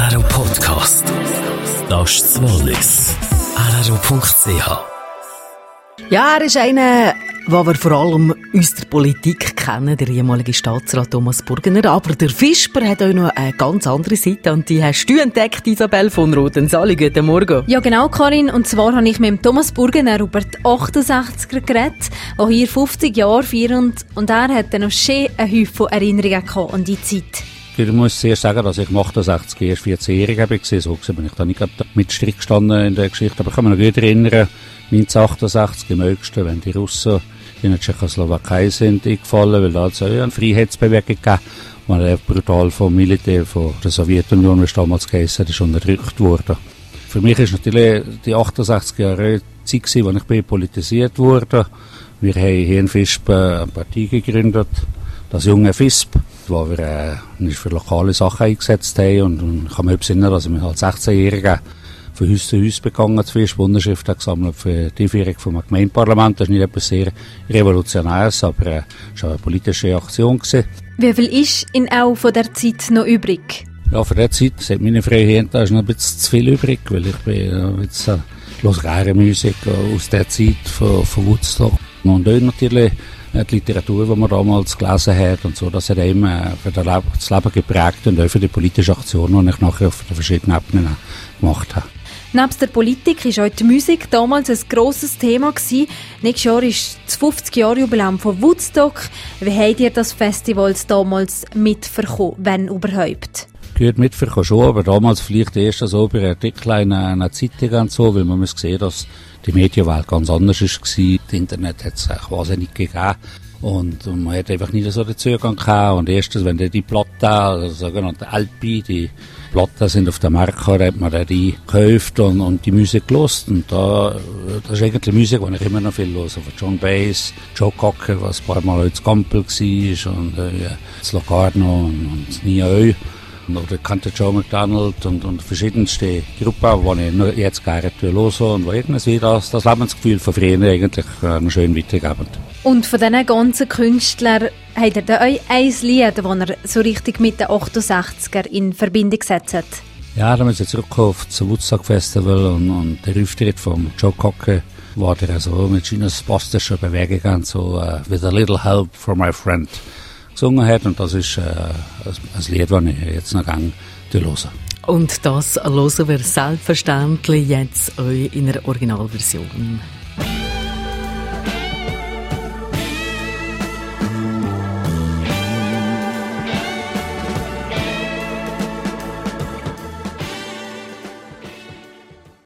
RRO Podcast. Das ist das Wallis. RRO.ch. Ja, er ist einer, den wir vor allem aus der Politik kennen, der ehemalige Staatsrat Thomas Burgener. Aber der Fisper hat auch noch eine ganz andere Seite und die hast du entdeckt, Isabel von Roten-Sali. Guten Morgen. Ja genau, Karin. Und zwar habe ich mit dem Thomas Burgener über die 68er geredet, die hier 50 Jahre feiern. Und er hat dann noch schön einen Haufen Erinnerungen gehabt an die Zeit. Ich muss zuerst sagen, dass ich im 68 erst 14-jährig war. So bin ich da nicht mit Strick gestanden in der Geschichte. Aber ich kann mich noch gut erinnern, 1988 im August, wenn die Russen in der Tschechoslowakei sind eingefallen, weil da hat es eine Freiheitsbewegung gegeben, die brutal vom Militär von der Sowjetunion, wie es damals geheißen hat, ist unterdrückt worden. Für mich ist natürlich die 68 Jahre eine Zeit, in der ich politisiert wurde. Wir haben hier in Visp eine Partei gegründet, das junge Visp, wo wir nicht für lokale Sachen eingesetzt haben. Und ich kann mich erinnern, dass ich als 16-Jähriger von Haus zu Haus begangen zu Visp, Unterschriften gesammelt für die Einführung vom Gemeindeparlament. Das ist nicht etwas sehr Revolutionäres, aber es war eine politische Aktion gewesen. Wie viel ist in auch von der Zeit noch übrig? Ja, von der Zeit, seit meine Freie da ist noch ein bisschen zu viel übrig, weil ich bin jetzt höre gerne Musik aus der Zeit von Woodstock. Und auch natürlich die Literatur, die man damals gelesen hat und so, das hat eben für das Leben geprägt und auch für die politische Aktion, die ich nachher auf den verschiedenen Ebenen gemacht habe. Neben der Politik war auch die Musik damals ein grosses Thema gewesen. Nächstes Jahr ist das 50-Jahre-Jubiläum von Woodstock. Wie habt ihr das Festival damals mitverkommen, wenn überhaupt? Gut mitverkommen schon, aber damals vielleicht erst so bei Artikeln in einer Zeitung und so, weil man muss sehen, dass die Medienwelt ganz anders war. Das Internet hat es quasi nicht gegeben. Und man hat einfach nicht so den Zugang gehabt. Und erstens, wenn die Platten, also sogenannte LP, die Platten sind auf dem Markt gekommen, hat man die gekauft und die Musik gehört. Und das ist eigentlich Musik, die ich immer noch viel höre. Von John Bass, Joe Cocker, was ein paar Mal als Gampel war, und das Locarno und Nia oder kannte Joe McDonald und verschiedenste Gruppen, die ich jetzt gerne höre und wo irgendwie das Lebensgefühl von früher eigentlich noch schön weitergeben. Und von diesen ganzen Künstlern habt ihr da euch ein Lied, das ihr so richtig mit den 68er in Verbindung gesetzt hat? Ja, da müssen wir zurückkommen auf das Woodstock Festival und der Auftritt von Joe Cocker war der so mit seiner spastischen Bewegung und so «With a little help from my friend» gesungen hat, und das ist ein Lied, das ich jetzt noch gerne höre. Und das hören wir selbstverständlich jetzt in der Originalversion.